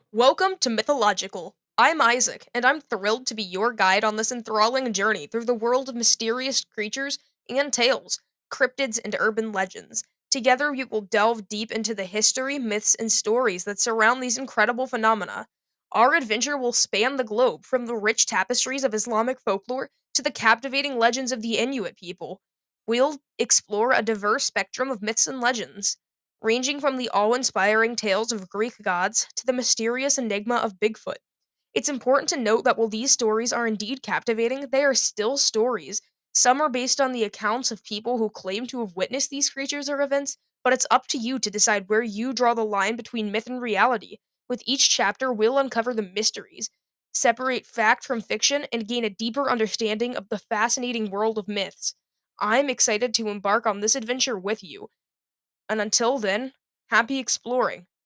Welcome to Mythological. I'm Isaac, and I'm thrilled to be your guide on this enthralling journey through the world of mysterious creatures and tales, cryptids, and urban legends. Together, we will delve deep into the history, myths, and stories that surround these incredible phenomena. Our adventure will span the globe, from the rich tapestries of Islamic folklore to the captivating legends of the Inuit people. We'll explore a diverse spectrum of myths and legends ranging from the awe inspiring tales of Greek gods to the mysterious enigma of Bigfoot. It's important to note that while these stories are indeed captivating, they are still stories. Some are based on the accounts of people who claim to have witnessed these creatures or events, but it's up to you to decide where you draw the line between myth and reality. With each chapter, we'll uncover the mysteries, separate fact from fiction, and gain a deeper understanding of the fascinating world of myths. I'm excited to embark on this adventure with you. And until then, happy exploring.